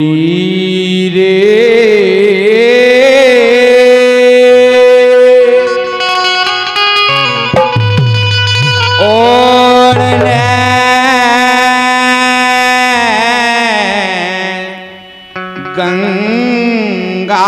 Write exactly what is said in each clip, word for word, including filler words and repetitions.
रे और गंगा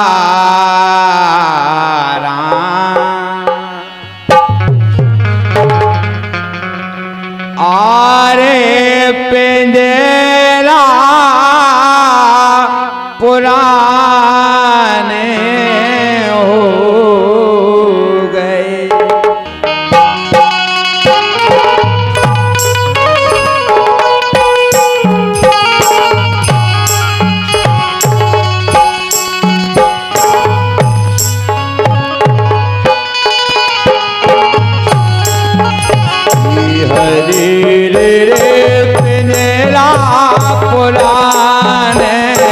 आरे पिंजरा पुराने हो गए। हरी रे रे पिंजरा पुराने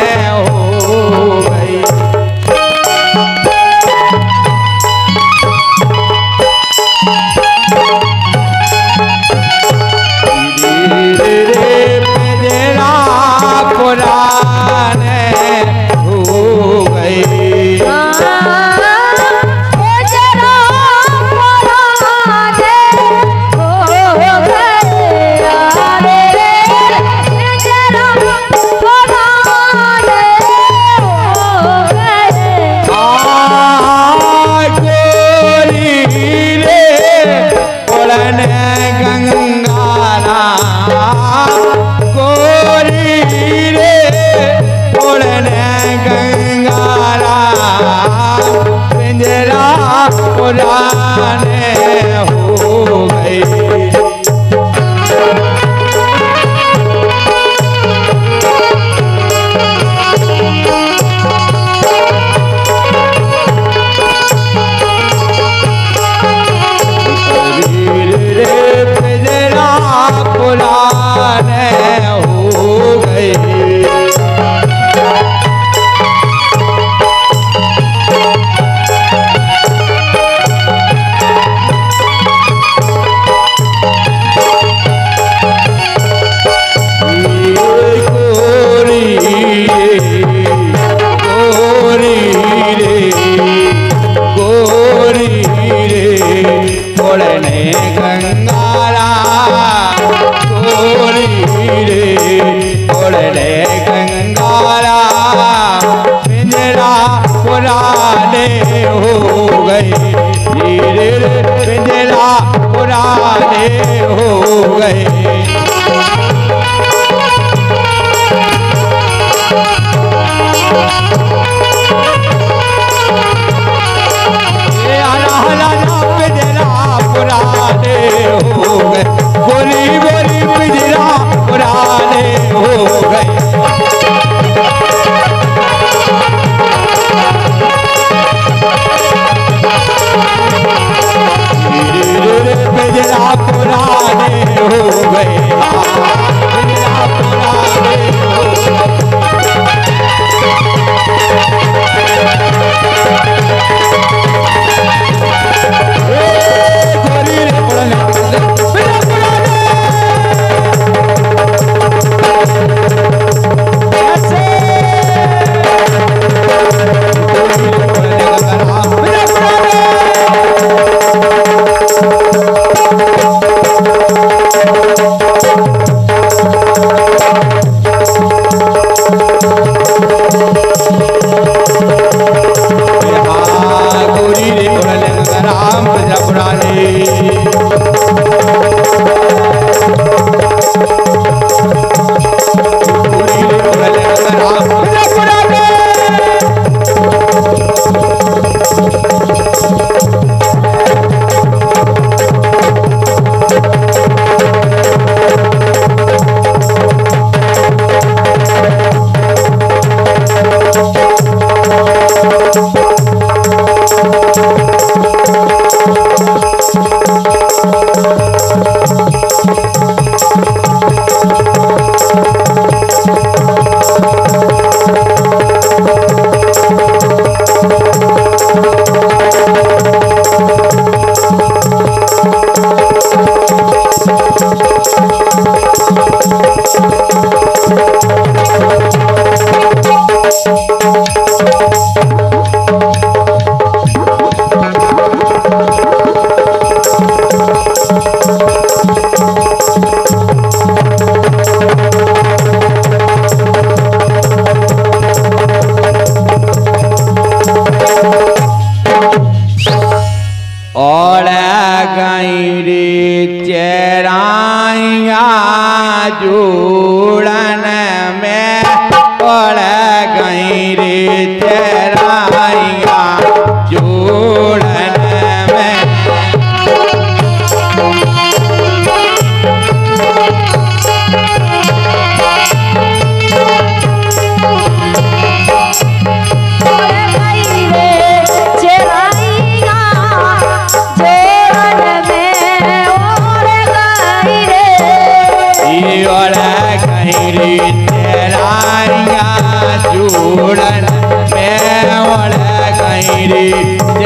पुराने हो गए। पिंजरा पुराने हो गए। गंगारा गोरी रे ओढ़ले गंगारा पिंजरा पुराने हो गए। रे पिंजरा पुराने हो गए। पुराने हो गए। गोरी गोरी पिंजरा पुराने हो गए। पिंजरा पुराने हो गए। पिंजरा पुराने हो गए।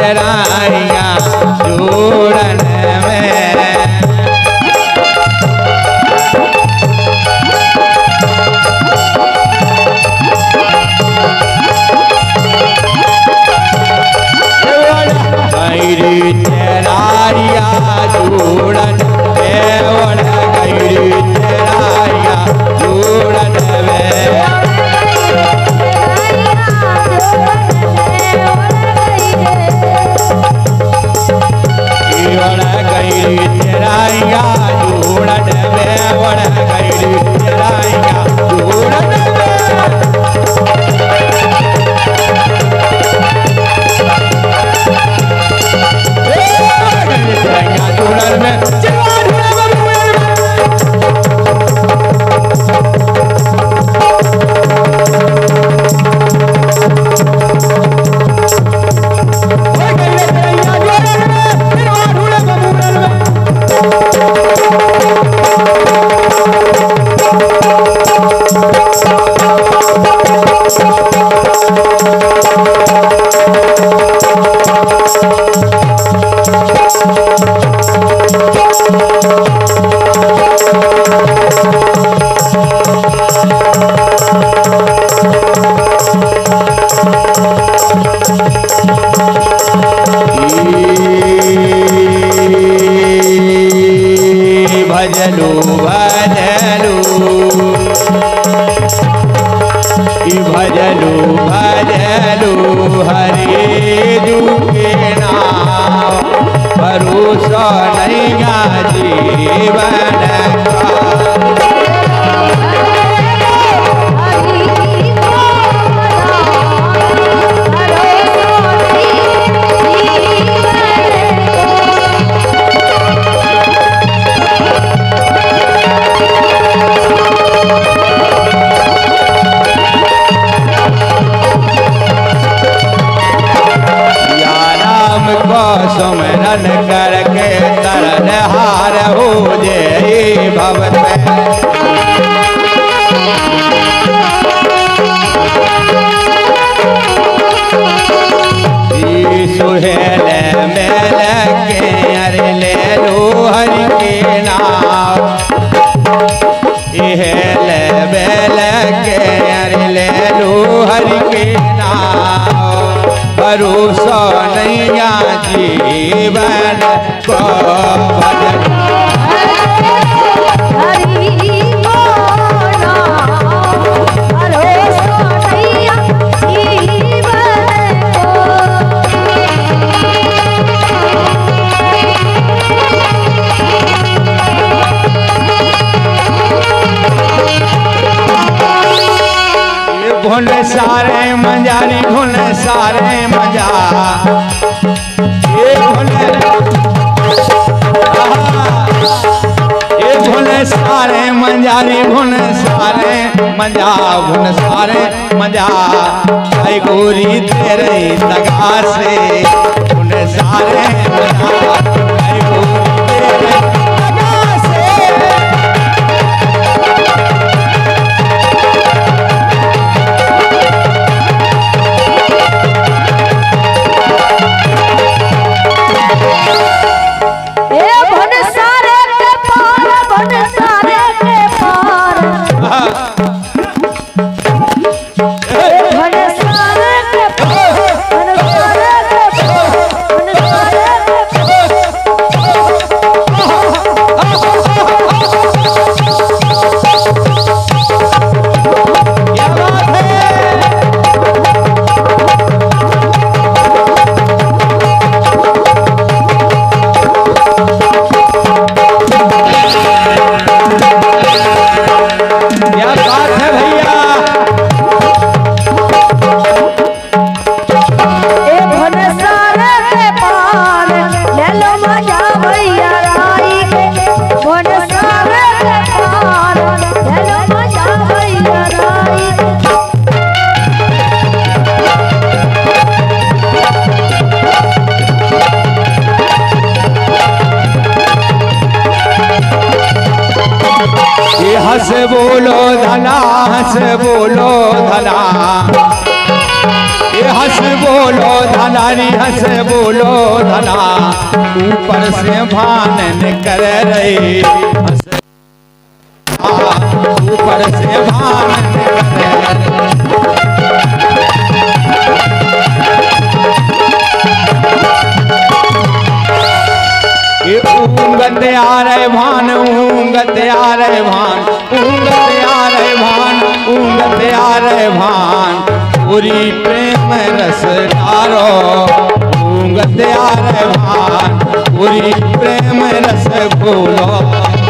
तेराइया जोड़न में। गैरी तेराइया जोड़न में, गैरी तेराइया जोड़न में। गैरी तेराइया जोड़न में, वड़ गैरी तेराइया जोड़न में। तेराइया जोड़न में भजलू भजलू भजलू भजलू हरे दुखे नाम, भरोसा नैया जीवन का। सुमरन करके तरन हार हो जे भवन में। सुहेल मेल के अरे ले लो हरि के नाम, हेल बेल के अरे ले लो हरि के नाम। भरोसा नैया जीवन को भजन। घुन सारे मंजारी घुन सारे मजा, ये घुन ये घुन सारे मंजारी घुन सारे मजा, घुन सारे मजा। आई गोरी तेरे दगा से घुन सारे मजा, आई गोरी तेरे दगा से। हंस बोलो धना, हंस बोलो धना, ये हंस बोलो धनारी हंस बोलो धना ऊपर से भान कर रही हंस ऊपर से भान ऊंगत आ रहे भान ऊंगत आ रहे भान ऊंगत आ रहे भान ऊंगत आ रहे भान पूरी प्रेम रस डारो ऊंगत आ रहे भान पूरी प्रेम रस घोलो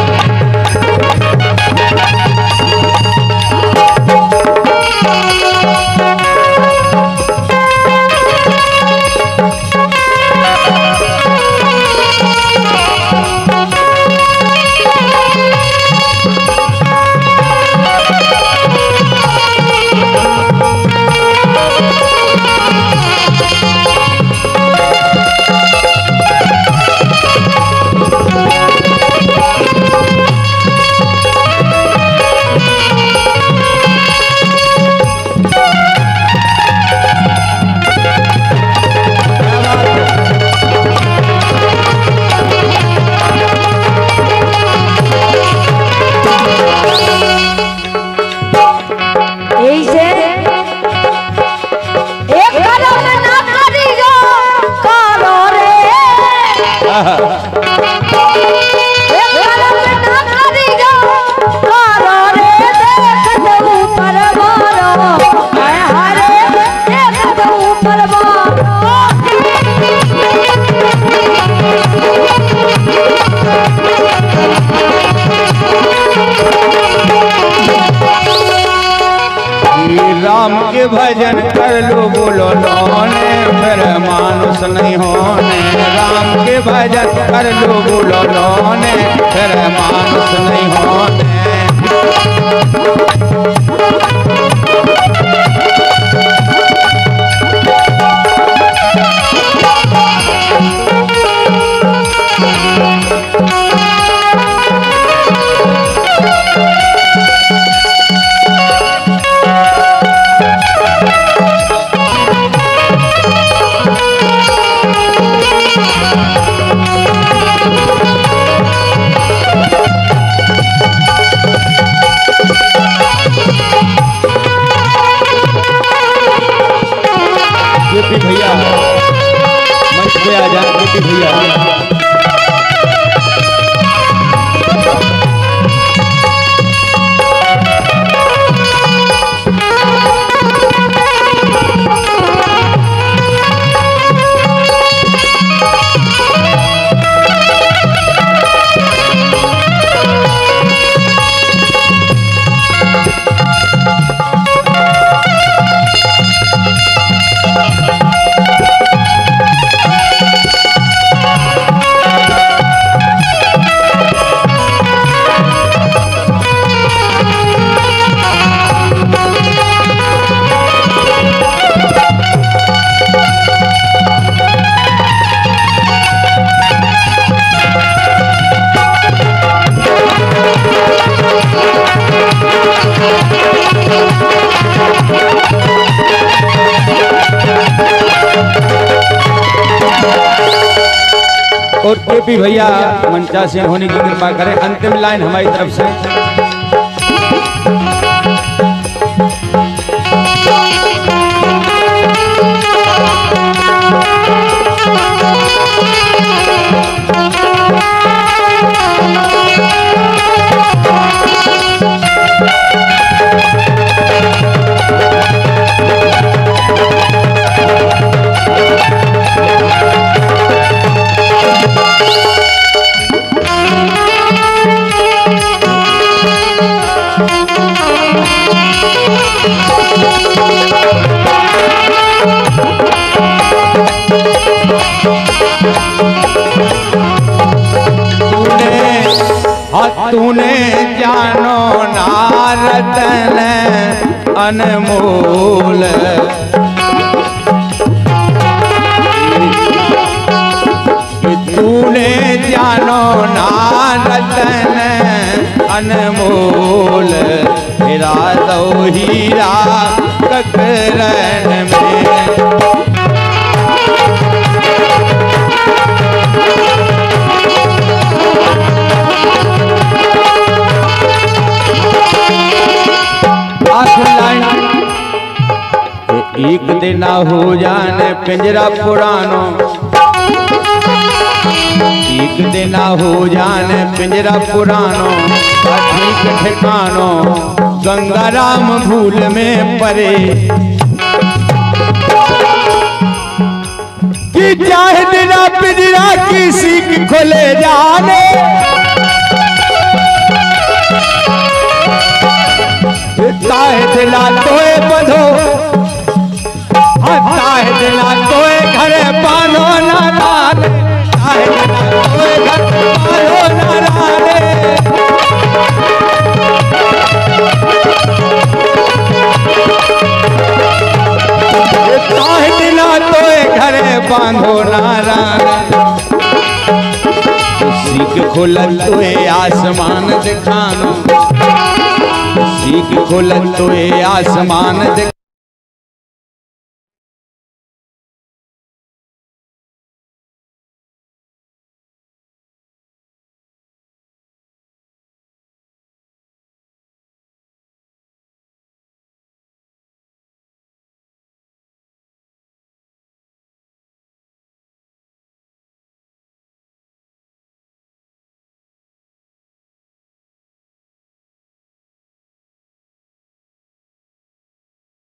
राम के भजन कर लो बोलो लोने फिर मानुष नहीं होने राम के भजन कर लो बोलो लोने फिर मानुष नहीं होने भैया मंच पे आ जाए भैया और केपी भैया मंचा से होने की कृपा करें। अंतिम लाइन हमारी तरफ से। तूने जानो नारतन अनमोल, तूने जानो नारतन अनमोल, हीरा दो हीरा ककरन में। ठीक देना हो जाने पिंजरा पुरानो, ठीक देना हो जाने पिंजरा पुरानो, ठीक ठिकानो गंगा राम भूल में परे। कि चाहे देना पिंजरा किसी की खोले जाने, ताहे दिला तोए बंधो, ताहे दिला तोए घरे बानो नाराने, ताहे दिला तोए घरे बानो नाराने। ताहे दिला तोए घरे बांधो नाराने। सीख खोलन तोए आसमान दिखानो, सीख खोलन तोए आसमान दिखानो।